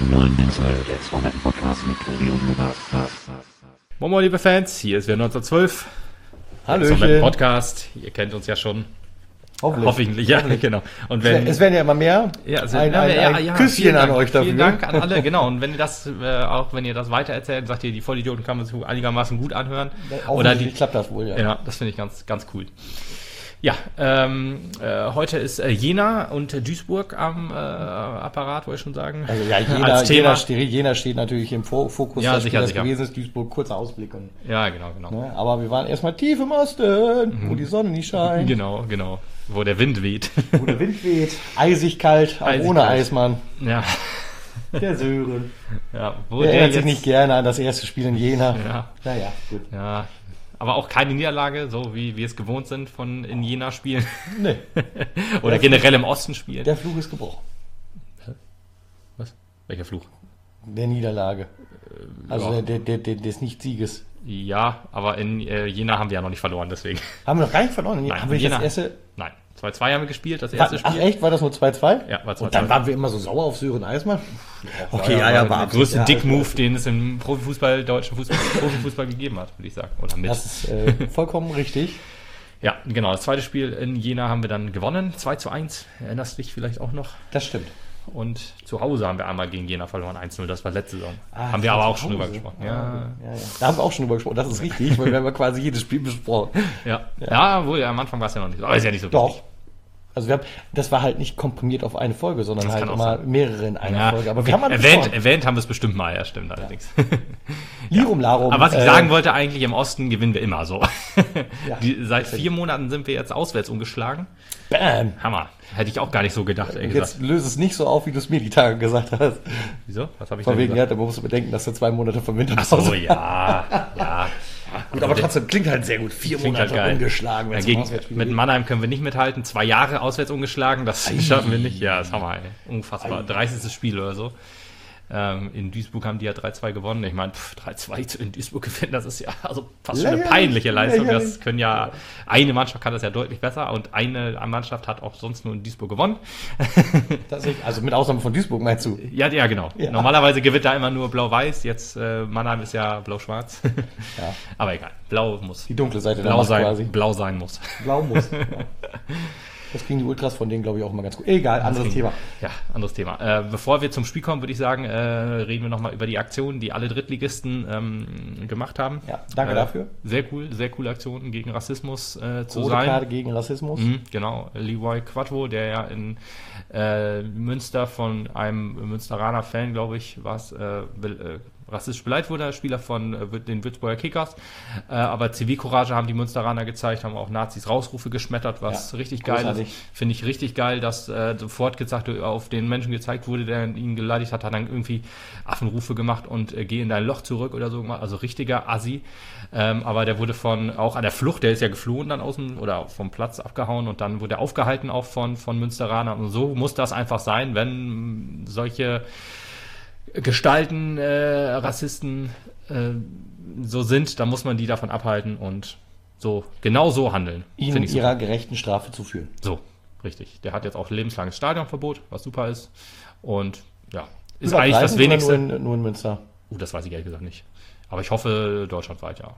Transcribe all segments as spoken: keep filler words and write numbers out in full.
neuen Insel, der Zwei-Meter-Podcast mit Tobi und Lukas. Moin Moin, liebe Fans, hier ist wieder neunzehnhundertzwölf. Hallöchen. Zum Podcast, ihr kennt uns ja schon. Hoffentlich. Hoffentlich, ja, Hoffentlich. genau. Und wenn, es werden ja immer mehr. ja, es, ein ja, ein, ja, ein ja, Küsschen vielen an Dank, euch dafür. Vielen Dank an alle, genau. Und wenn ihr das, äh, auch wenn ihr das weiter erzählt, sagt ihr, die Vollidioten kann man sich einigermaßen gut anhören. Oder die, klappt das wohl, ja. Ja, das finde ich ganz, ganz cool. Ja, ähm, äh, heute ist äh, Jena und äh, Duisburg am äh, Apparat, wollte ich schon sagen. Also ja, Jena, Als Thema. Jena, steht, Jena steht natürlich im Fokus, Ja, das sicher, Spiel, das sicher. gewesen ist. Duisburg, kurzer Ausblick. Und, Ja, genau, genau. ne? Aber wir waren erstmal tief im Osten, Mhm. wo die Sonne nicht scheint, Genau, genau. Wo der Wind weht. wo der Wind weht, eisig kalt, auch Eisig ohne kalt. Eismann. Ja, Der Sören. ja. Wo Der der erinnert sich jetzt, nicht gerne an das erste Spiel in Jena. Ja. Naja, gut. Ja, aber auch keine Niederlage, so wie wir es gewohnt sind von in Jena spielen. Nee, Oder generell im Osten spielen. der Fluch ist gebrochen. Was? Welcher Fluch? Der Niederlage. Also ja. der, der, der, der des Nicht-Sieges. Ja, aber in äh, Jena haben wir ja noch nicht verloren, deswegen. Haben wir noch gar nicht verloren? Nein, haben wir Jena- das erste... Nein, zwei zwei haben wir gespielt, das Ach, erste ach Spiel. echt? War das nur zwei zwei? Ja, war zwei Und dann zwei. waren wir immer so sauer auf Sören Eismann? Okay, ja, ja, war der größte ja, Dick-Move, den es im Profifußball, deutschen Fußball, Profifußball gegeben hat, würde ich sagen. Oder mit. Das ist äh, vollkommen richtig. Ja, genau. Das zweite Spiel in Jena haben wir dann gewonnen. zwei zu eins. Erinnerst du dich vielleicht auch noch? Das stimmt. Und zu Hause haben wir einmal gegen Jena verloren. eins null, das war letzte Saison. Ah, haben wir das aber war auch zu schon drüber Hause. gesprochen. Ah, Ja, ja, ja. Da haben wir auch schon drüber gesprochen. Das ist richtig, weil wir haben ja quasi jedes Spiel besprochen. ja. Ja, ja wohl, ja, am Anfang war es ja noch nicht so. Aber ist ja nicht so Doch. wichtig. Also wir haben, das war halt nicht komprimiert auf eine Folge, sondern Das halt kann auch immer sein. mehrere in einer Ja, Folge. Aber okay. wir haben mal erwähnt, besprochen. erwähnt haben wir es bestimmt mal, ja, stimmt allerdings. Lirum Larum. Aber was ich äh, sagen wollte, eigentlich im Osten gewinnen wir immer so. Ja. Die, seit vier Monaten sind wir jetzt auswärts ungeschlagen. Bam. Hammer. Hätte ich auch gar nicht so gedacht, ehrlich gesagt. Jetzt löse es nicht so auf, wie du es mir die Tage gesagt hast. Wieso? Was habe ich Von denn wegen, ja, gesagt? da musst du bedenken, dass du zwei Monate vom Winter Ach so, ja, ja. Gut, aber trotzdem klingt halt sehr gut. Vier Klingt halt Monate geil. ungeschlagen. wenn es um Dagegen, Auswärtsspiele mit geht. Mannheim können wir nicht mithalten. Zwei Jahre auswärts ungeschlagen, das schaffen wir nicht. Ja, das haben wir, ey. Unfassbar. Ei. dreißigstes Spiel oder so. Ähm, in Duisburg haben die ja drei zwei gewonnen. Ich meine, pff, drei zwei in Duisburg gewinnen, das ist ja also fast schon eine Lächerlich, peinliche Leistung. Das lächerlich. können ja, eine Mannschaft kann das ja deutlich besser und eine Mannschaft hat auch sonst nur in Duisburg gewonnen. Das ist, also mit Ausnahme von Duisburg meinst du? Ja, ja, genau. Ja. Normalerweise gewinnt da immer nur blau-weiß. Jetzt äh, Mannheim ist ja blau-schwarz. Ja. Aber egal, blau muss. Die dunkle Seite der Blau Macht sein, quasi. blau sein muss. Blau muss. Ja. Das kriegen die Ultras von denen, glaube ich, auch immer ganz gut. Egal, anderes Thema. Ja, anderes Thema. Äh, bevor wir zum Spiel kommen, würde ich sagen, äh, reden wir nochmal über die Aktionen, die alle Drittligisten ähm, gemacht haben. Ja, danke äh, dafür. Sehr cool, sehr coole Aktionen gegen Rassismus äh, zu Rote sein. Karte gegen Rassismus. Mhm, genau, Leroy Quattro, der ja in äh, Münster von einem Münsteraner Fan, glaube ich, war es, äh, be- äh, rassistisch beleidigt wurde, Spieler von äh, den Würzburger Kickers. Äh, aber Zivilcourage haben die Münsteraner gezeigt, haben auch Nazis Rausrufe geschmettert, was Ja, richtig geil großartig. ist. Finde ich richtig geil, dass äh, sofort gesagt, auf den Menschen gezeigt wurde, der ihn beleidigt hat, hat dann irgendwie Affenrufe gemacht und äh, geh in dein Loch zurück oder so gemacht. Also richtiger Assi. Ähm, aber der wurde von, auch an der Flucht, der ist ja geflohen dann aus dem, oder vom Platz abgehauen und dann wurde er aufgehalten auch von, von Münsteranern. Und so muss das einfach sein, wenn solche Gestalten, äh, Rassisten äh, so sind, dann muss man die davon abhalten und so, genau so handeln. Ihnen Find ich ihrer super. gerechten Strafe zuführen. So, richtig. Der hat jetzt auch lebenslanges Stadionverbot, was super ist. Und ja, ist Übergreifend eigentlich das oder Wenigste. Nur in, nur in Münster. Uh, das weiß ich ehrlich gesagt nicht. Aber ich hoffe deutschlandweit, ja.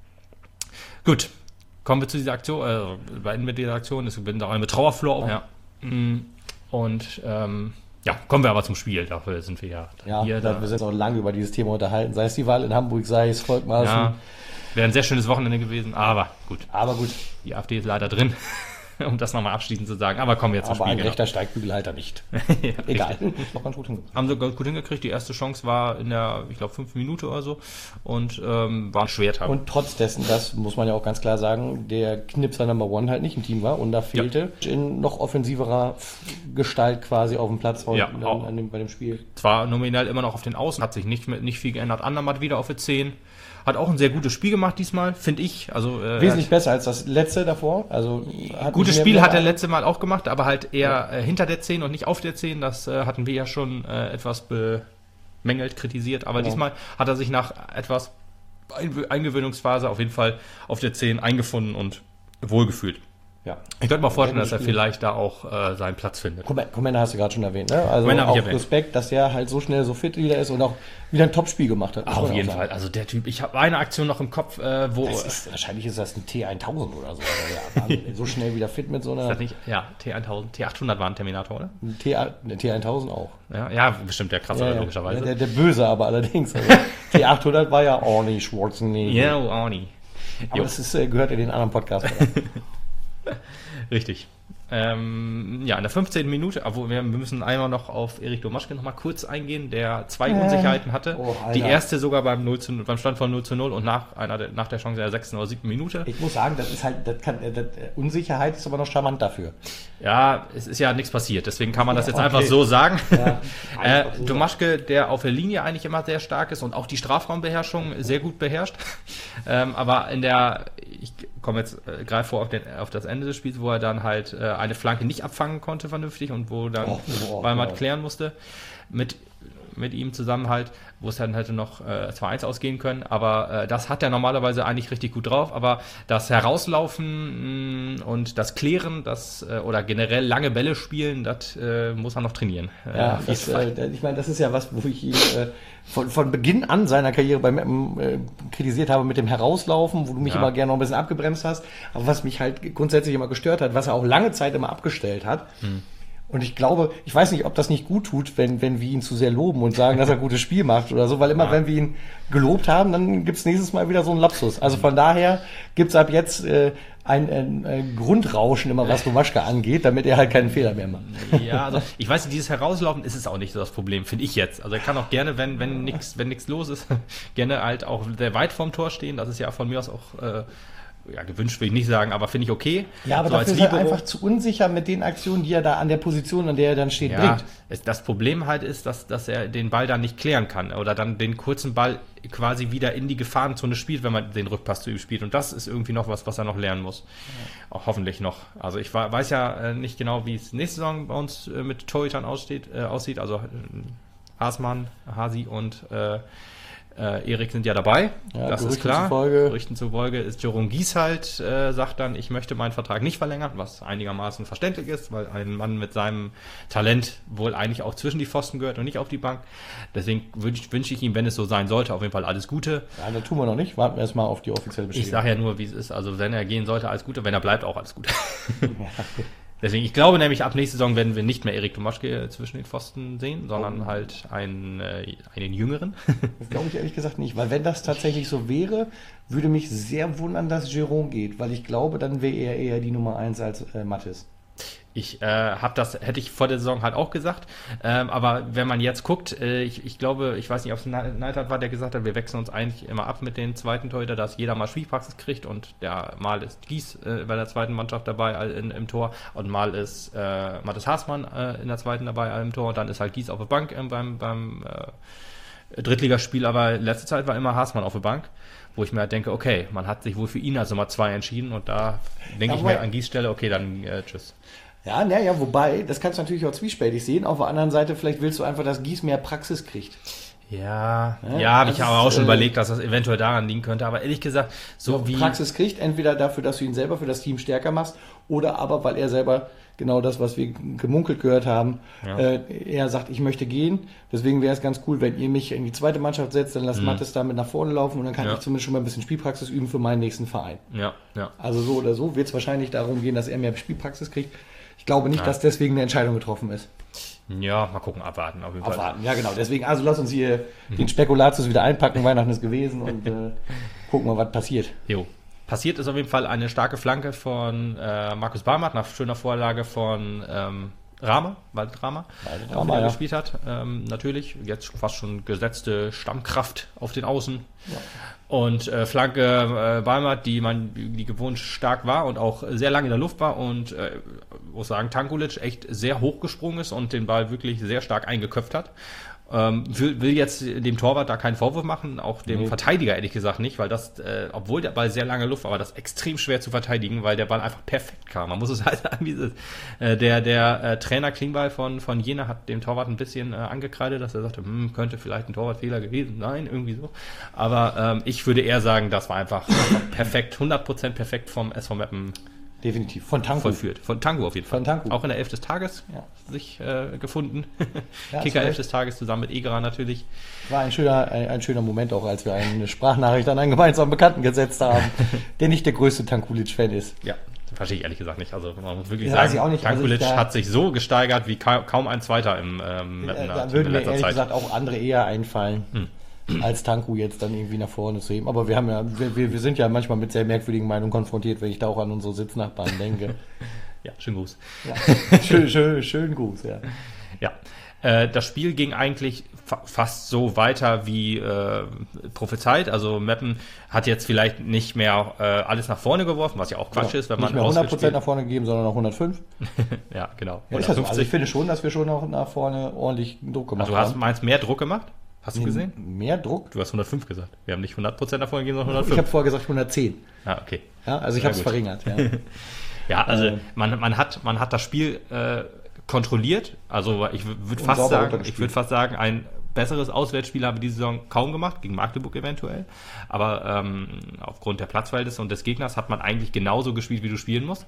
Gut, kommen wir zu dieser Aktion, äh, beenden wir diese Aktion. Es gibt auch eine Trauerflor, ja. Mm, Und ähm, ja, kommen wir aber zum Spiel. Dafür sind wir ja Ja, hier. da, Da. wir sind auch lange über dieses Thema unterhalten. Sei es die Wahl in Hamburg, sei es Volkmaßen. Ja, wäre ein sehr schönes Wochenende gewesen, aber gut. Aber gut, Die AfD ist leider drin, um das nochmal abschließend zu sagen. Aber kommen wir jetzt zum aber Spiel. ein genau. rechter Steigbügelhalter nicht. Ja, Egal. Noch ganz gut hingekriegt. Haben sie ganz gut hingekriegt. Die erste Chance war in der, ich glaube, fünf Minuten oder so. Und ähm, war ein Schwertag. Und trotz dessen, das muss man ja auch ganz klar sagen, der Knipser Number One halt nicht im Team war und da fehlte in noch offensiverer Gestalt quasi auf dem Platz heute Ja, an, auch. an dem, bei dem Spiel. Zwar nominell immer noch auf den Außen, hat sich nicht, mit- nicht viel geändert. Andermatt wieder auf der zehn. Hat auch ein sehr gutes Spiel gemacht diesmal, finde ich. Also, äh, Wesentlich er besser als das letzte davor. Also hat hat, gutes mich mehr- Spiel mehr hat er beeindruckt. letzte Mal auch gemacht, aber halt eher äh, hinter der zehn und nicht auf der zehn. Das äh, hatten wir ja schon äh, etwas bemängelt, kritisiert. Aber Genau. diesmal hat er sich nach etwas Einw- Eingewöhnungsphase auf jeden Fall auf der zehn eingefunden und wohlgefühlt. Ja. Ich könnte mir vorstellen, dass er vielleicht da auch äh, seinen Platz findet. Commander hast du gerade schon erwähnt, ne? Also Commander hab auch ich erwähnt. Respekt, dass er halt so schnell so fit wieder ist und auch wieder ein Top-Spiel gemacht hat. muss Auf man jeden auch Fall. sagen. Also der Typ, ich habe eine Aktion noch im Kopf, äh, wo... Das ist, wahrscheinlich ist das ein T tausend oder so. Also, ja, so schnell wieder fit mit so einer... ist das nicht? Ja, T tausend, T achthundert war ein Terminator, oder? Ein T, ne, T tausend auch. Ja, ja bestimmt der krassere, Ja, ja. logischerweise. Der, der Böse aber allerdings. Also, T achthundert war ja Arnie Schwarzenegger. Ja, yeah, Arnie. Aber Jo. das ist, äh, gehört in den anderen Podcast. Richtig. Ähm, ja, in der fünfzehnten Minute, obwohl wir, wir müssen einmal noch auf Erik Domaschke noch mal kurz eingehen, der zwei Äh. Unsicherheiten hatte. Oh, Alter. Die erste sogar beim, null zu, beim Stand von null zu null und nach, einer, der- nach der Chance der sechsten oder siebten Minute. Ich muss sagen, das ist halt, das kann, äh, das, äh, Unsicherheit ist aber noch charmant dafür. Ja, es ist ja nichts passiert, deswegen kann man das Ja, jetzt okay. einfach so sagen. Ja, äh, einfach so Domaschke, der auf der Linie eigentlich immer sehr stark ist und auch die Strafraumbeherrschung sehr gut beherrscht. ähm, aber in der, ich komme jetzt äh, greife vor auf, den, auf das Ende des Spiels, wo er dann halt äh, eine Flanke nicht abfangen konnte vernünftig und wo dann Oh, oh, Weimart oh. klären musste. Mit mit ihm zusammen halt, wo es dann hätte noch äh, zwei eins ausgehen können, aber äh, das hat er normalerweise eigentlich richtig gut drauf, aber das Herauslaufen mh, und das Klären, das äh, oder generell lange Bälle spielen, das äh, muss er noch trainieren. Äh, Ja, auf das, jeden Fall. äh, ich meine, das ist ja was, wo ich ihn äh, von, von Beginn an seiner Karriere beim Mappen äh, kritisiert habe mit dem Herauslaufen, wo du mich Ja. immer gerne noch ein bisschen abgebremst hast, aber was mich halt grundsätzlich immer gestört hat, was er auch lange Zeit immer abgestellt hat. Hm. Und ich glaube, ich weiß nicht, ob das nicht gut tut, wenn, wenn wir ihn zu sehr loben und sagen, dass er ein gutes Spiel macht oder so, weil immer, Ja. wenn wir ihn gelobt haben, dann gibt's nächstes Mal wieder so einen Lapsus. Also von daher gibt's ab jetzt äh, ein, ein, ein Grundrauschen immer, was Domaschke angeht, damit er halt keinen Fehler mehr macht. Ja, also ich weiß nicht, dieses Herauslaufen ist es auch nicht so das Problem, finde ich jetzt. Also er kann auch gerne, wenn wenn nichts wenn nichts los ist, gerne halt auch sehr weit vorm Tor stehen. Das ist ja von mir aus auch äh, ja, gewünscht will ich nicht sagen, aber finde ich okay. Ja, aber so dafür ist er Libero. einfach zu unsicher mit den Aktionen, die er da an der Position, an der er dann steht, Ja, bringt. es, das Problem halt ist, dass, dass er den Ball dann nicht klären kann oder dann den kurzen Ball quasi wieder in die Gefahrenzone spielt, wenn man den Rückpass zu ihm spielt. Und das ist irgendwie noch was, was er noch lernen muss. Ja. Auch hoffentlich noch. Also ich war, weiß ja äh, nicht genau, wie es nächste Saison bei uns äh, mit Torhütern aussteht, äh, aussieht. Also äh, Hasmann, Hasi und äh, Äh, Erik sind ja dabei, Ja, das ist Gerüchten klar. zufolge. Gerüchten zufolge ist Jerome Gies halt, äh, sagt dann, ich möchte meinen Vertrag nicht verlängern, was einigermaßen verständlich ist, weil ein Mann mit seinem Talent wohl eigentlich auch zwischen die Pfosten gehört und nicht auf die Bank. Deswegen wünsche wünsch ich ihm, wenn es so sein sollte, auf jeden Fall alles Gute. Ja, das tun wir noch nicht. Warten wir erstmal auf die offizielle Ich Bestätigung. sage ja nur, wie es ist. Also wenn er gehen sollte, alles Gute. Wenn er bleibt, auch alles Gute. Deswegen, ich glaube nämlich, ab nächste Saison werden wir nicht mehr Erik Domaschke zwischen den Pfosten sehen, sondern halt einen, äh, einen Jüngeren. Das glaube ich ehrlich gesagt nicht, weil wenn das tatsächlich so wäre, würde mich sehr wundern, dass Jerome geht, weil ich glaube, dann wäre er eher die Nummer eins als äh, Mathis. Ich äh, habe das, hätte ich vor der Saison halt auch gesagt, ähm, aber wenn man jetzt guckt, äh, ich, ich glaube, ich weiß nicht, ob es Neidhardt war, der gesagt hat, wir wechseln uns eigentlich immer ab mit den zweiten Torhüter, dass jeder mal Spielpraxis kriegt und der mal ist Gies äh, bei der zweiten Mannschaft dabei äh, in, im Tor und mal ist äh, Mathis Hasmann äh, in der zweiten dabei äh, im Tor und dann ist halt Gies auf der Bank äh, beim, beim äh, Drittligaspiel, aber letzte Zeit war immer Hasmann auf der Bank, wo ich mir halt denke, okay, man hat sich wohl für ihn als Nummer zwei entschieden und da denke ich Aber- mir an Gies Stelle, okay, dann äh, tschüss. Ja, naja, wobei, das kannst du natürlich auch zwiespältig sehen. Auf der anderen Seite, vielleicht willst du einfach, dass Gies mehr Praxis kriegt. Ja, Ja, ja, habe das ich aber ist, auch schon äh, überlegt, dass das eventuell daran liegen könnte. Aber ehrlich gesagt, so wie Praxis kriegt, entweder dafür, dass du ihn selber für das Team stärker machst, oder aber, weil er selber genau das, was wir gemunkelt gehört haben, Ja. äh, er sagt, ich möchte gehen. Deswegen wäre es ganz cool, wenn ihr mich in die zweite Mannschaft setzt, dann lasst Mathis damit nach vorne laufen und dann kann Ja. ich zumindest schon mal ein bisschen Spielpraxis üben für meinen nächsten Verein. ja, ja, Also so oder so wird es wahrscheinlich darum gehen, dass er mehr Spielpraxis kriegt. Ich glaube nicht, Ja. dass deswegen eine Entscheidung getroffen ist. ja, mal gucken, abwarten auf jeden Fall. Abwarten, ja genau. Deswegen, also lass uns hier den Spekulatius wieder einpacken. Weihnachten ist gewesen und äh, gucken mal, was passiert. Jo. Passiert ist auf jeden Fall eine starke Flanke von äh, Markus Barmert nach schöner Vorlage von ähm, Rama, Walter Rama, Walter der auch Rama, wieder ja. gespielt hat. Ähm, natürlich, jetzt fast schon gesetzte Stammkraft auf den Außen. Und äh, Flanke äh, Barmert, die man die gewohnt stark war und auch sehr lange in der Luft war und äh, muss sagen, Tankulic echt sehr hoch gesprungen ist und den Ball wirklich sehr stark eingeköpft hat. Ähm, will, will jetzt dem Torwart da keinen Vorwurf machen, auch dem Nee. Verteidiger ehrlich gesagt nicht, weil das, äh, obwohl der Ball sehr lange Luft war, war das extrem schwer zu verteidigen, weil der Ball einfach perfekt kam. Man muss es halt sagen, wie es ist. Äh, der der äh, Trainer Klingbeil von, von Jena hat dem Torwart ein bisschen äh, angekreidet, dass er sagte, hm, könnte vielleicht ein Torwartfehler gewesen sein, irgendwie so. Aber ähm, ich würde eher sagen, das war einfach perfekt, hundert Prozent perfekt vom S V Meppen Definitiv. Von Tanku. vollführt. Von Tanku auf jeden Fall. Von Tanku. Auch in der Elf des Tages Ja. sich äh, gefunden. Ja, Kicker zu Elf Recht. des Tages zusammen mit Egerer natürlich. War ein schöner, ein, ein schöner Moment auch, als wir eine Sprachnachricht an einen gemeinsamen Bekannten gesetzt haben, der nicht der größte Tankulic-Fan ist. Ja, verstehe ich ehrlich gesagt nicht. Also man muss wirklich Ja, weiß sagen, ich auch nicht. Also Tankulic ich da- hat sich so gesteigert wie ka kaum ein Zweiter im ähm, Äh, Mappener Da Team würden in mir letzter ehrlich Zeit. gesagt auch andere eher einfallen, Hm. als Tanku jetzt dann irgendwie nach vorne zu heben. Aber wir haben ja, wir, wir wir sind ja manchmal mit sehr merkwürdigen Meinungen konfrontiert, wenn ich da auch an unsere Sitznachbarn denke. Ja, schönen Gruß. Ja. Schön, schön, schön Gruß, ja. Ja, äh, das Spiel ging eigentlich fa fast so weiter wie äh, prophezeit. Also Meppen hat jetzt vielleicht nicht mehr äh, alles nach vorne geworfen, was ja auch Quatsch ist, wenn Nicht man mehr hundert auswärts Prozent nach vorne gegeben, sondern noch hundertfünf. spielt. Ja, genau. Ja, ist ja so. Also ich hundertfünfzig. finde schon, dass wir schon noch nach vorne ordentlich Druck gemacht Also du hast haben. meinst mehr Druck gemacht? Hast du gesehen? Mehr Druck? Du hast hundertfünf gesagt. Wir haben nicht hundert Prozent davon gegeben, sondern Ich habe hundertfünf. vorher gesagt hundertzehn. Ah, okay. Ja, also ich Na habe es gut. verringert. Ja. Ja, also Äh. man, man, hat, man hat das Spiel äh, kontrolliert. Also ich würde Und fast sauber sagen, runtergespielt. ich würde fast sagen, ein besseres Auswärtsspiel haben wir diese Saison kaum gemacht, gegen Magdeburg eventuell. Aber ähm, aufgrund der Platzverhältnisse und des Gegners hat man eigentlich genauso gespielt, wie du spielen musst.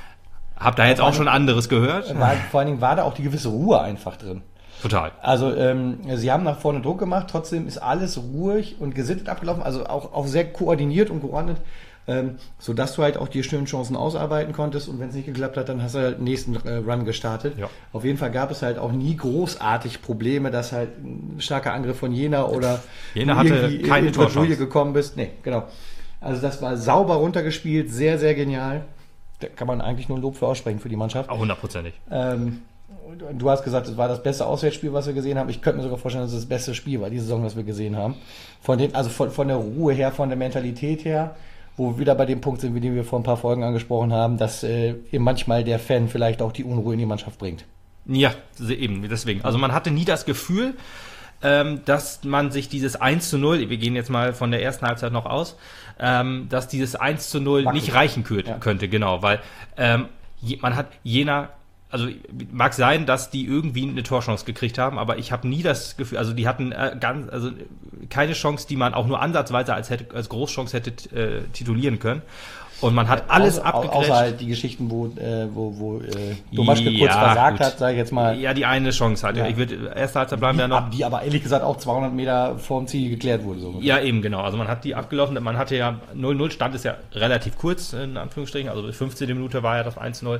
Hab da jetzt auch schon anderes gehört. War, vor allen Dingen war da auch die gewisse Ruhe einfach drin. Total. Also ähm, sie haben nach vorne Druck gemacht, trotzdem ist alles ruhig und gesittet abgelaufen, also auch, auch sehr koordiniert und geordnet, ähm, sodass du halt auch die schönen Chancen ausarbeiten konntest und wenn es nicht geklappt hat, dann hast du halt den nächsten äh, Run gestartet. Ja. Auf jeden Fall gab es halt auch nie großartig Probleme, dass halt ein starker Angriff von Jena oder Jena du hatte irgendwie keine in Bredouille Torchance. gekommen bist. Nee, genau. Also das war sauber runtergespielt, sehr, sehr genial. Da kann man eigentlich nur ein Lob für aussprechen für die Mannschaft. Auch hundertprozentig. Ähm, du hast gesagt, es war das beste Auswärtsspiel, was wir gesehen haben. Ich könnte mir sogar vorstellen, dass es das beste Spiel war, diese Saison, das wir gesehen haben. Von den, also von, von der Ruhe her, von der Mentalität her, wo wir wieder bei dem Punkt sind, den wir vor ein paar Folgen angesprochen haben, dass äh, eben manchmal der Fan vielleicht auch die Unruhe in die Mannschaft bringt. Ja, eben, deswegen. Also man hatte nie das Gefühl, ähm, dass man sich dieses eins zu null, wir gehen jetzt mal von der ersten Halbzeit noch aus, ähm, dass dieses eins zu null Wackelig. nicht reichen kö- Ja. könnte, genau, weil ähm, je, man hat Jena, also mag sein, dass die irgendwie eine Torchance gekriegt haben, aber ich habe nie das Gefühl, also die hatten äh, ganz, also keine Chance, die man auch nur ansatzweise als, hätte, als Großchance hätte äh, titulieren können. Und man hat alles Außer, abgegrätscht. außer halt die Geschichten, wo, äh, wo, wo äh, Domaschke kurz Ja, versagt gut. hat, sage ich jetzt mal. Ja, die eine Chance halt. Ja. Ich würde, erste Halbzeit bleiben Die, wir ja noch. ab- die aber ehrlich gesagt auch zweihundert Meter vorm Ziel geklärt wurde. So. Ja, eben, genau. Also man hat die abgelaufen. Man hatte ja null null, Stand ist ja relativ kurz, in Anführungsstrichen. Also fünfzehnte Minute war ja das eins null.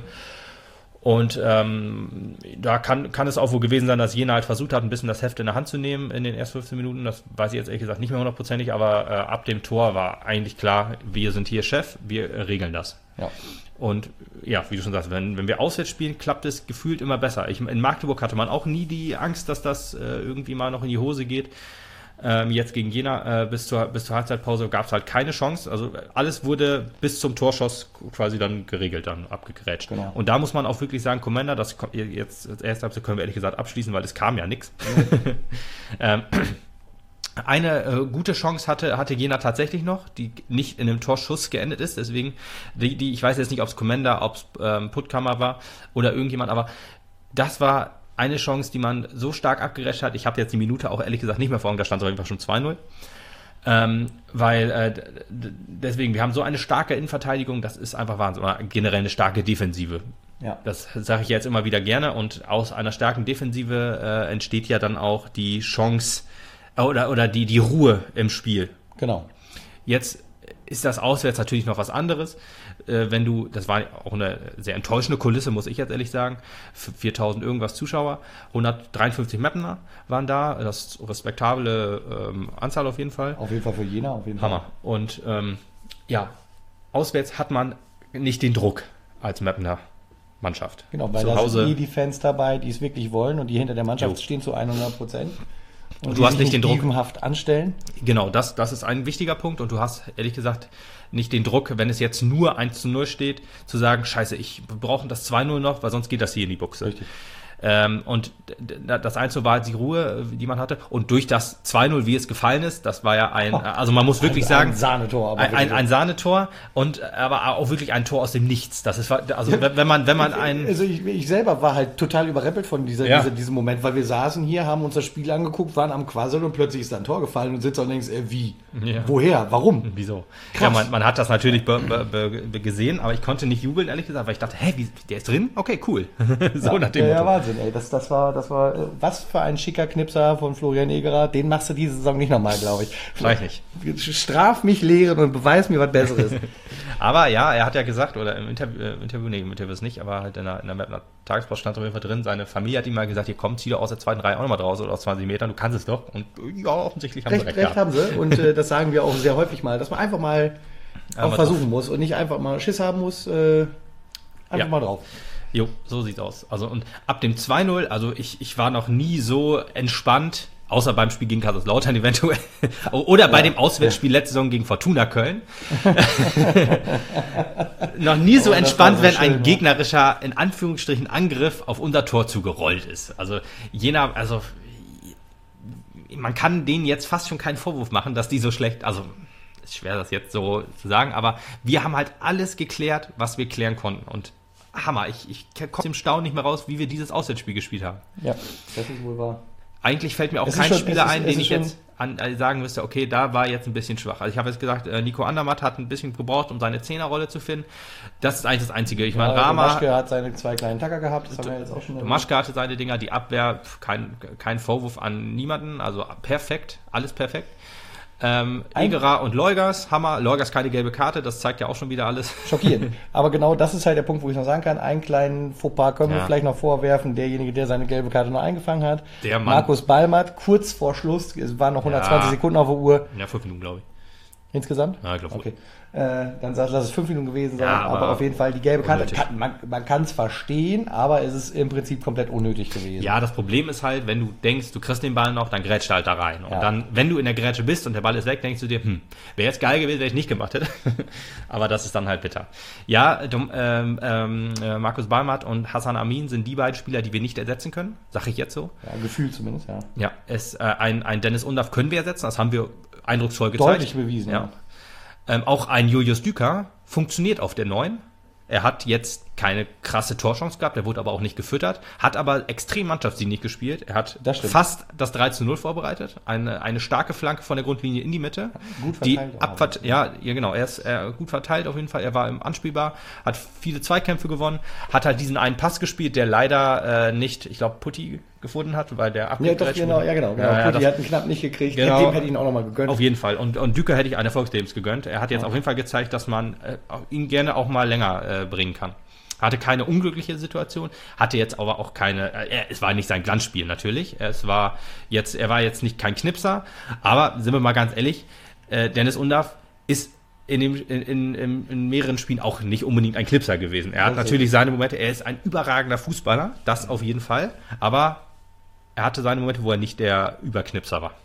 Und ähm, da kann, kann es auch wohl gewesen sein, dass Jena halt versucht hat, ein bisschen das Heft in der Hand zu nehmen in den ersten fünfzehn Minuten. Das weiß ich jetzt ehrlich gesagt nicht mehr hundertprozentig, aber äh, ab dem Tor war eigentlich klar, wir sind hier Chef, wir äh, regeln das. Ja. Und ja, wie du schon sagst, wenn, wenn wir auswärts spielen, klappt es gefühlt immer besser. Ich, in Magdeburg hatte man auch nie die Angst, dass das äh, irgendwie mal noch in die Hose geht. Ähm, jetzt gegen Jena äh, bis, zur, bis zur Halbzeitpause gab es halt keine Chance. Also alles wurde bis zum Torschuss quasi dann geregelt, dann abgegrätscht. Genau. Und da muss man auch wirklich sagen, Commander, das ko- jetzt als erste Halbzeit können wir ehrlich gesagt abschließen, weil es kam ja nichts. ähm, Eine äh, gute Chance hatte, hatte Jena tatsächlich noch, die nicht in einem Torschuss geendet ist. Deswegen, die, die ich weiß jetzt nicht, ob es Commander, ob es ähm, Puttkammer war oder irgendjemand, aber das war eine Chance, die man so stark abgerätscht hat. Ich habe jetzt die Minute auch ehrlich gesagt nicht mehr vor Augen, da stand es auf jeden Fall schon zwei null. Ähm, weil äh, d- d- deswegen, wir haben so eine starke Innenverteidigung, das ist einfach Wahnsinn. Oder generell eine starke Defensive. Ja. Das sage ich jetzt immer wieder gerne. Und aus einer starken Defensive äh, entsteht ja dann auch die Chance oder, oder die, die Ruhe im Spiel. Genau. Jetzt ist das auswärts natürlich noch was anderes. Äh, wenn du, das war auch eine sehr enttäuschende Kulisse, muss ich jetzt ehrlich sagen. viertausend irgendwas Zuschauer, hundertdreiundfünfzig Mappener waren da, das ist respektable ähm, Anzahl auf jeden Fall. Auf jeden Fall für Jena, auf jeden Fall. Hammer. Und ähm, ja, auswärts hat man nicht den Druck als Mappener Mannschaft. Genau, weil Zu da Hause, sind eh die Fans dabei, die es wirklich wollen und die hinter der Mannschaft Jo. stehen zu hundert Prozent. Und, Und die du hast sich nicht den Druck. dievenhaft anstellen. Genau, das, das ist ein wichtiger Punkt und du hast ehrlich gesagt nicht den Druck, wenn es jetzt nur eins zu null steht, zu sagen, scheiße, ich wir brauchen das zwei null noch, weil sonst geht das hier in die Buchse. Richtig. Ähm, und d- d- das eins zu null war halt die Ruhe, die man hatte. Und durch das zwei null, wie es gefallen ist, das war ja ein, Oh, also man muss wirklich ein, sagen, ein Sahnetor, aber ein, ein, ein Sahnetor und aber auch wirklich ein Tor aus dem Nichts. Das ist, also wenn wenn man, wenn man ein, Also ich, ich selber war halt total überrempelt von dieser, Ja. dieser, diesem Moment, weil wir saßen hier, haben uns das Spiel angeguckt, waren am Quasseln und plötzlich ist da ein Tor gefallen und sitzt und denkst, äh, wie? Ja. Woher? Warum? Wieso? Krass. Ja, man, man hat das natürlich be, be, be, gesehen, aber ich konnte nicht jubeln, ehrlich gesagt, weil ich dachte, hä, wie, der ist drin? Okay, cool. so ja, nach dem ja, ja, Motto. Wahnsinn, ey. Das, das war, das war, äh, was für ein schicker Knipser von Florian Egerer. Den machst du diese Saison nicht nochmal, glaube ich. Vielleicht nicht. Straf mich lehren und beweis mir was Besseres. Aber ja, er hat ja gesagt, oder im Interview, äh, Interview nee, im Interview ist nicht, aber halt in der, in der, in der Tagespost stand auf jeden Fall drin, seine Familie hat ihm mal gesagt, hier komm, zieh doch aus der zweiten Reihe auch nochmal draus oder aus zwanzig Metern, du kannst es doch. Und ja, offensichtlich haben recht, sie recht, recht gehabt. haben sie. Und äh, das sagen wir auch sehr häufig mal, dass man einfach mal auch Einmal versuchen drauf. muss und nicht einfach mal Schiss haben muss. Äh, einfach Ja. mal drauf. Jo, so sieht's aus. Also und ab dem zwei null, also ich, ich war noch nie so entspannt, außer beim Spiel gegen Kaiserslautern eventuell, oder bei Ja. dem Auswärtsspiel letzte Saison gegen Fortuna Köln. noch nie so Oh, das entspannt, war so wenn schön, ein ja. gegnerischer, in Anführungsstrichen, Angriff auf unser Tor zugerollt ist. Also jener, also man kann denen jetzt fast schon keinen Vorwurf machen, dass die so schlecht, also ist schwer das jetzt so zu sagen, aber wir haben halt alles geklärt, was wir klären konnten und Hammer, ich, ich komme aus dem Staunen nicht mehr raus, wie wir dieses Auswärtsspiel gespielt haben. Ja, das ist wohl wahr. Eigentlich fällt mir auch Es ist kein schon- Spieler es ist- ein, es den ist ich schon- jetzt an, äh, sagen müsste, okay, da war jetzt ein bisschen schwach. Also ich habe jetzt gesagt, äh, Nico Andermatt hat ein bisschen gebraucht, um seine Zehnerrolle zu finden. Das ist eigentlich das Einzige. Ich meine, Ja, Rama, Maschke hat seine zwei kleinen Tacker gehabt, das haben wir jetzt auch schon. Maschke hatte seine Dinger, die Abwehr, pf, kein, kein Vorwurf an niemanden, also perfekt, alles perfekt. Ähm, Ein- Egerer und Leugers, Hammer. Leugers keine gelbe Karte, das zeigt ja auch schon wieder alles. Schockierend. Aber genau das ist halt der Punkt, wo ich noch sagen kann, einen kleinen Fauxpas können wir Ja. vielleicht noch vorwerfen, derjenige, der seine gelbe Karte noch eingefangen hat. Der Mann. Markus Ballmatt, kurz vor Schluss, es waren noch hundertzwanzig Ja. Sekunden auf der Uhr Ja, fünf Minuten, glaube ich. insgesamt. Ja, ich glaube, Okay. Äh, dann sagt, lass es fünf Minuten gewesen sein, Ja, aber, aber auf jeden Fall die gelbe Karte, unnötig. kann, man, man kann es verstehen, aber es ist im Prinzip komplett unnötig gewesen. Ja, das Problem ist halt, wenn du denkst, du kriegst den Ball noch, dann grätscht er halt da rein. Und Ja. dann, wenn du in der Grätsche bist und der Ball ist weg, denkst du dir, hm, wäre jetzt geil gewesen, wenn ich nicht gemacht hätte. Aber das ist dann halt bitter. Ja, du, ähm, ähm, äh, Markus Ballmatt und Hassan Amin sind die beiden Spieler, die wir nicht ersetzen können. Sag ich jetzt so. Ja, gefühlt zumindest, ja. Ja, es, äh, ein, ein Dennis Undaff können wir ersetzen, das haben wir eindrucksvoll gezeigt. Deutlich bewiesen, Ja. ja. Ähm, auch ein Julius Düker funktioniert auf der neun. Er hat jetzt keine krasse Torchance gehabt, er wurde aber auch nicht gefüttert, hat aber extrem mannschaftsdienlich gespielt. Er hat Das stimmt. fast das drei zu null vorbereitet. Eine, eine starke Flanke von der Grundlinie in die Mitte. Gut die verteilt auch. abvert ja, ja, genau. Er ist äh, gut verteilt auf jeden Fall. Er war im anspielbar, hat viele Zweikämpfe gewonnen, hat halt diesen einen Pass gespielt, der leider äh, nicht, ich glaube, Putti gefunden hat, weil der Ja, doch, abgegrätscht genau, wurde. ja, genau. genau. Ja, ja, Putti das- hat ihn knapp nicht gekriegt. Genau. Dem hätte ich ihn auch nochmal gegönnt. Auf jeden Fall. Und, und Düker hätte ich einen Erfolgslebens gegönnt. Er hat jetzt auf jeden Fall gezeigt, dass man äh, ihn gerne auch mal länger äh, bringen kann. Hatte keine unglückliche Situation, hatte jetzt aber auch keine, äh, er, es war nicht sein Glanzspiel natürlich. Es war jetzt, er war jetzt nicht kein Knipser, aber sind wir mal ganz ehrlich, äh, Dennis Undaff ist in, dem, in, in, in, in mehreren Spielen auch nicht unbedingt ein Knipser gewesen. Er hat Das ist natürlich seine Momente, er ist ein überragender Fußballer, das auf jeden Fall, aber er hatte seine Momente, wo er nicht der Überknipser war.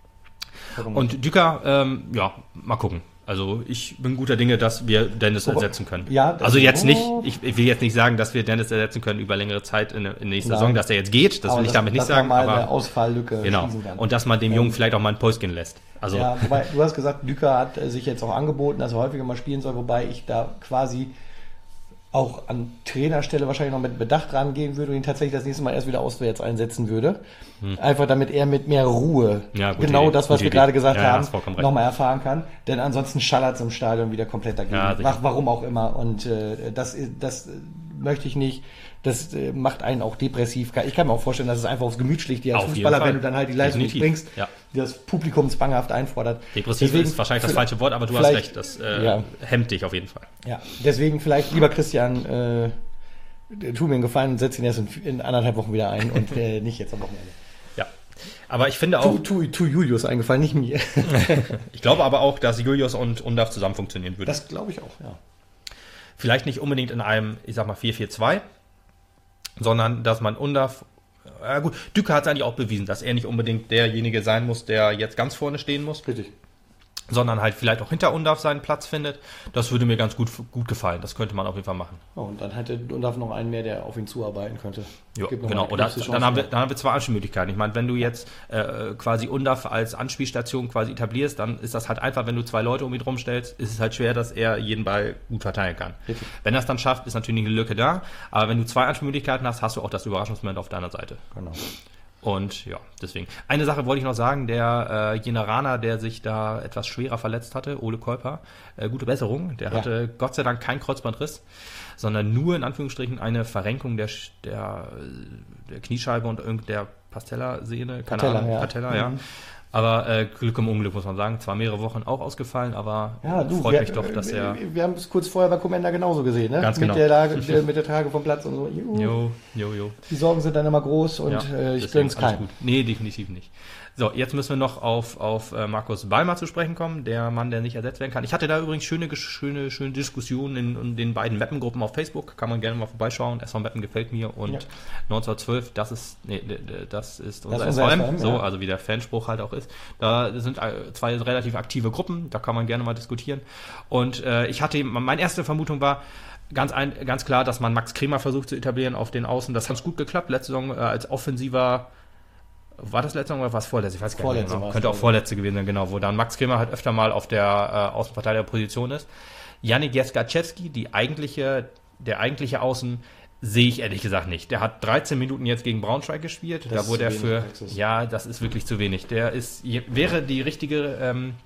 Und Düker, ähm, ja, mal gucken. Also ich bin guter Dinge, dass wir Dennis Aber- ersetzen können. Ja, das- also jetzt nicht, oh. ich, ich will jetzt nicht sagen, dass wir Dennis ersetzen können über längere Zeit in, der- in der nächsten Nein. Saison, dass er jetzt geht, das Aber will ich damit nicht dass man sagen, mal eine aber Ausfalllücke genau. schließen kann. Und dass man dem Jungen vielleicht auch mal einen Post gehen lässt. Also Ja, wobei, du hast gesagt, Düker hat äh, sich jetzt auch angeboten, dass er häufiger mal spielen soll, wobei ich da quasi auch an Trainerstelle wahrscheinlich noch mit Bedacht rangehen würde und ihn tatsächlich das nächste Mal erst wieder auswärts einsetzen würde. Einfach damit er mit mehr Ruhe Hm. Ja, gute genau Idee, das, was gute wir Idee. gerade gesagt Ja, ja, haben, hast vollkommen recht. nochmal erfahren kann. Denn ansonsten schallert es im Stadion wieder komplett dagegen. Ja, sicher. Wa- Warum auch immer. Und äh, das, das äh, möchte ich nicht. Das äh, macht einen auch depressiv. Ich kann mir auch vorstellen, dass es einfach aufs Gemüt schlägt, dir als Auf jeden Fußballer, Fall. wenn du dann halt die Leistung nicht Definitiv. bringst, Ja. die das Publikum zwanghaft einfordert. depressiv Deswegen ist wahrscheinlich das vielleicht- falsche Wort, aber du hast vielleicht- recht, das äh, ja. hemmt dich auf jeden Fall. Ja, deswegen vielleicht, lieber Christian, äh, tu mir einen Gefallen und setz ihn erst in, in anderthalb Wochen wieder ein und äh, nicht jetzt am Wochenende. Ja. Aber ich finde Tu, auch, tu, tu Julius eingefallen, nicht mir. ich glaube aber auch, dass Julius und Undaff zusammen funktionieren würden. Das glaube ich auch, ja. Vielleicht nicht unbedingt in einem, ich sag mal, vier vier zwei, sondern dass man Undaff, ja gut, Düker hat es eigentlich auch bewiesen, dass er nicht unbedingt derjenige sein muss, der jetzt ganz vorne stehen muss. Richtig. sondern halt vielleicht auch hinter Undav seinen Platz findet. Das würde mir ganz gut, gut gefallen. Das könnte man auf jeden Fall machen. Oh, und dann hätte Undav noch einen mehr, der auf ihn zuarbeiten könnte. Ja, genau. Oder dann haben, wir, dann haben wir zwei Anspielmöglichkeiten. Ich meine, wenn du jetzt äh, quasi Undav als Anspielstation quasi etablierst, dann ist das halt einfach, wenn du zwei Leute um ihn rumstellst, ist es halt schwer, dass er jeden Ball gut verteilen kann. Richtig. Wenn er es dann schafft, ist natürlich eine Lücke da. Aber wenn du zwei Anspielmöglichkeiten hast, hast du auch das Überraschungsmoment auf deiner Seite. Genau. Und ja, deswegen. Eine Sache wollte ich noch sagen, der äh, Jeneraner, der sich da etwas schwerer verletzt hatte, Ole Kolper, äh, gute Besserung, der ja. hatte Gott sei Dank keinen Kreuzbandriss, sondern nur in Anführungsstrichen eine Verrenkung der, der, der Kniescheibe und irgend der Patella-Sehne, keine Patella, Ahnung, ja. Patella, ja. Mhm. Aber äh, Glück im Unglück, muss man sagen. Zwar mehrere Wochen auch ausgefallen, aber ja, du, freut wir, mich doch, dass er... Wir, wir haben es kurz vorher bei Commander genauso gesehen, ne? Ganz genau. Mit der, Lage, der, mit der Trage vom Platz und so. Juhu. Jo, jo, jo. Die Sorgen sind dann immer groß und ja, äh, ich gönn's keinem. Nee, definitiv nicht. So, jetzt müssen wir noch auf, auf äh, Markus Ballmer zu sprechen kommen, der Mann, der nicht ersetzt werden kann. Ich hatte da übrigens schöne, schöne, schöne Diskussionen in, in den beiden Mappen-Gruppen auf Facebook. Kann man gerne mal vorbeischauen. S V Mappen gefällt mir und ja. neunzehnhundertzwölf, das ist, nee, das ist unser S V M. Ja. So, also wie der Fanspruch halt auch ist. Da sind zwei relativ aktive Gruppen, da kann man gerne mal diskutieren. Und äh, ich hatte, meine erste Vermutung war, Ganz, ein, ganz klar, dass man Max Kremer versucht zu etablieren auf den Außen. Das hat gut geklappt. Letzte Saison äh, als offensiver, war das letzte Saison oder war es vorletzte? Ich weiß gar nicht genau. Könnte auch vorletzte gewesen sein, genau. Wo dann Max Kremer halt öfter mal auf der äh, Außenverteidigerposition ist. Yannick Jeskaczewski, die eigentliche, der eigentliche Außen, sehe ich ehrlich gesagt nicht. Der hat dreizehn Minuten jetzt gegen Braunschweig gespielt. Das da wurde er für, Praxis. Ja, das ist wirklich zu wenig. Der ist, wäre die richtige ähm,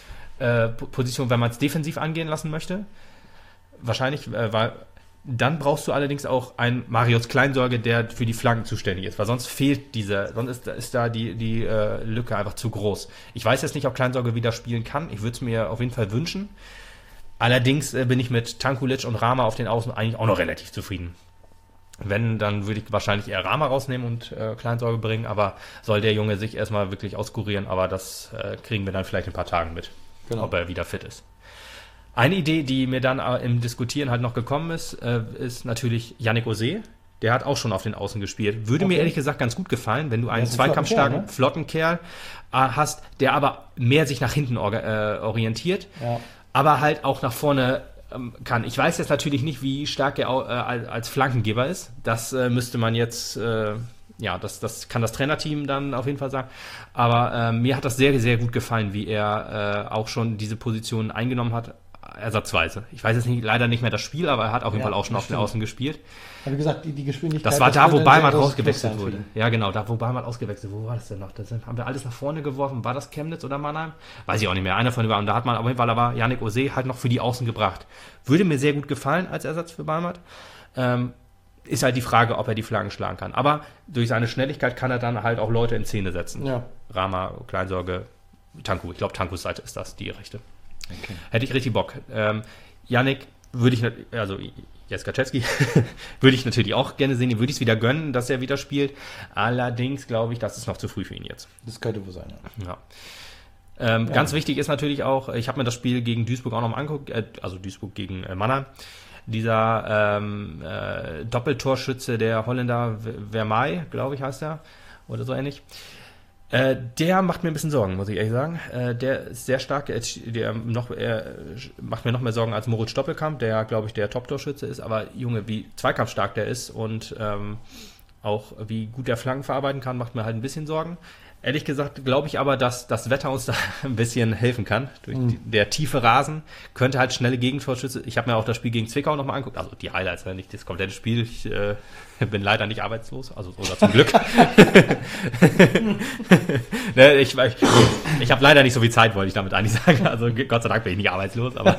äh, Position, wenn man es defensiv angehen lassen möchte. Wahrscheinlich, äh, weil dann brauchst du allerdings auch einen Marius Kleinsorge, der für die Flanken zuständig ist, weil sonst fehlt dieser, sonst ist, ist da die, die äh, Lücke einfach zu groß. Ich weiß jetzt nicht, ob Kleinsorge wieder spielen kann. Ich würde es mir auf jeden Fall wünschen. Allerdings äh, bin ich mit Tankulic und Rama auf den Außen eigentlich auch noch relativ zufrieden. Wenn, dann würde ich wahrscheinlich eher Rama rausnehmen und äh, Kleinsorge bringen, aber soll der Junge sich erstmal wirklich auskurieren, aber das äh, kriegen wir dann vielleicht in ein paar Tagen mit, genau. Ob er wieder fit ist. Eine Idee, die mir dann im Diskutieren halt noch gekommen ist, äh, ist natürlich Yannick Osé. Der hat auch schon auf den Außen gespielt. Würde okay. mir ehrlich gesagt ganz gut gefallen, wenn du einen zweikampfstarken, ne? flotten Kerl äh, hast, der aber mehr sich nach hinten or- äh, orientiert, ja. aber halt auch nach vorne ähm, kann. Ich weiß jetzt natürlich nicht, wie stark er äh, als Flankengeber ist. Das äh, müsste man jetzt... Äh, Ja, das, das kann das Trainerteam dann auf jeden Fall sagen. Aber äh, mir hat das sehr, sehr gut gefallen, wie er äh, auch schon diese Position eingenommen hat, ersatzweise. Ich weiß jetzt nicht, leider nicht mehr das Spiel, aber er hat auf jeden ja, Fall auch schon auf den Außen gespielt. Aber wie gesagt, die, die Geschwindigkeit... Das war da, wo Ballmann rausgewechselt wurde. Ja, genau, da, wo Ballmann ausgewechselt wurde. Wo war das denn noch? Das haben wir alles nach vorne geworfen. War das Chemnitz oder Mannheim? Weiß ich auch nicht mehr. Einer von den beiden. Da hat man auf jeden Fall aber Yannick Osé halt noch für die Außen gebracht. Würde mir sehr gut gefallen als Ersatz für Ballmann. Ähm, Ist halt die Frage, ob er die Flaggen schlagen kann. Aber durch seine Schnelligkeit kann er dann halt auch Leute in Szene setzen. Ja. Rama, Kleinsorge, Tanku. Ich glaube, Tankus Seite ist das, die rechte. Okay. Hätte ich richtig Bock. Ähm, Yannick würde ich, also Jeskaczewski, würde ich natürlich auch gerne sehen. Ihm würde ich es wieder gönnen, dass er wieder spielt. Allerdings glaube ich, das ist noch zu früh für ihn jetzt. Das könnte wohl sein, ja. ja. Ähm, ja. Ganz wichtig ist natürlich auch, ich habe mir das Spiel gegen Duisburg auch noch mal angeguckt, äh, also Duisburg gegen äh, Mannheim. Dieser ähm, äh, Doppeltorschütze der Holländer Vermeij, glaube ich, heißt er, oder so ähnlich. Äh, der macht mir ein bisschen Sorgen, muss ich ehrlich sagen. Äh, der ist sehr stark, der noch, er macht mir noch mehr Sorgen als Moritz Doppelkamp, der, glaube ich, der Top-Torschütze ist. Aber Junge, wie zweikampfstark der ist und ähm, auch wie gut der Flanken verarbeiten kann, macht mir halt ein bisschen Sorgen. Ehrlich gesagt glaube ich aber, dass das Wetter uns da ein bisschen helfen kann. Durch die, der tiefe Rasen könnte halt schnelle Gegentorschüsse. Ich habe mir auch das Spiel gegen Zwickau nochmal angeguckt. Also die Highlights, nicht das komplette Spiel. Ich äh, bin leider nicht arbeitslos, also oder zum Glück. ne, ich ich, ich habe leider nicht so viel Zeit, wollte ich damit eigentlich sagen. Also Gott sei Dank bin ich nicht arbeitslos. Aber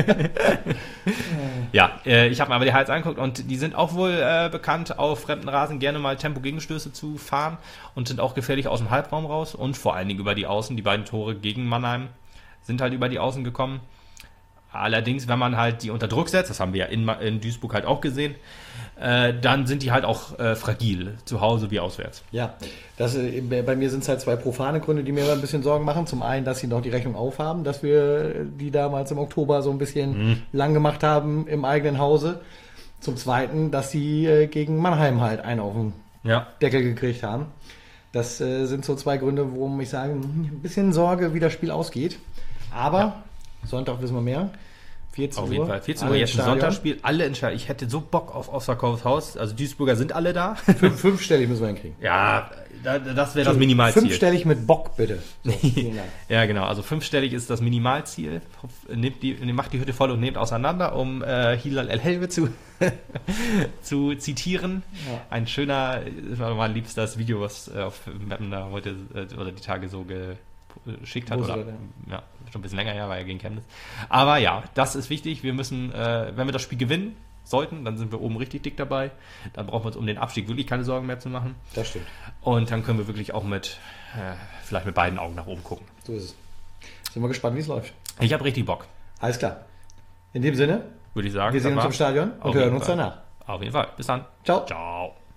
ja, äh, ich habe mir aber die Highlights angeguckt und die sind auch wohl äh, bekannt, auf fremden Rasen gerne mal Tempo-Gegenstöße zu fahren und sind auch gefährlich aus dem Halbraum raus und vor allen Dingen über die Außen. Die beiden Tore gegen Mannheim sind halt über die Außen gekommen. Allerdings, wenn man halt die unter Druck setzt, das haben wir ja in, in Duisburg halt auch gesehen, äh, dann sind die halt auch äh, fragil, zu Hause wie auswärts. Ja, das, äh, bei mir sind es halt zwei profane Gründe, die mir ein bisschen Sorgen machen. Zum einen, dass sie noch die Rechnung aufhaben, dass wir die damals im Oktober so ein bisschen mhm. lang gemacht haben im eigenen Hause. Zum zweiten, dass sie äh, gegen Mannheim halt einen auf den ja. Deckel gekriegt haben. Das äh, sind so zwei Gründe, warum ich sage, ein bisschen Sorge, wie das Spiel ausgeht. Aber Ja. Sonntag wissen wir mehr. vierzehn Auf Uhr. jeden Fall. vierzehn Uhr alle jetzt ins ein Stadion. Sonntagsspiel. Alle entscheiden. Ich hätte so Bock auf Ausverkaufs Haus. Also Duisburger sind alle da. Fünf, fünfstellig müssen wir hinkriegen. Ja, da, das wäre das Minimalziel. Fünfstellig mit Bock, bitte. So, vielen Dank. Ja, genau. Also fünfstellig ist das Minimalziel. Nehmt die, macht die Hütte voll und nehmt auseinander, um äh, Hilal El Helwe zu, zu zitieren. Ja. Ein schöner, das war mein liebstes Video, was äh, auf Mappen da heute äh, oder die Tage so geschickt hat. Wo ist Oder, er denn? ja, schon ein bisschen länger her, war ja gegen Chemnitz. Aber ja, das ist wichtig. Wir müssen, äh, wenn wir das Spiel gewinnen sollten, dann sind wir oben richtig dick dabei. Dann brauchen wir uns um den Abstieg wirklich keine Sorgen mehr zu machen. Das stimmt. Und dann können wir wirklich auch mit, äh, vielleicht mit beiden Augen nach oben gucken. So ist es. Sind wir gespannt, wie es läuft. Ich habe richtig Bock, Alles klar. In dem Sinne, würde ich sagen. wir sehen Das uns im war's. Stadion Auf und hören jeden uns Fall. danach. Auf jeden Fall. Bis dann. Ciao. Ciao.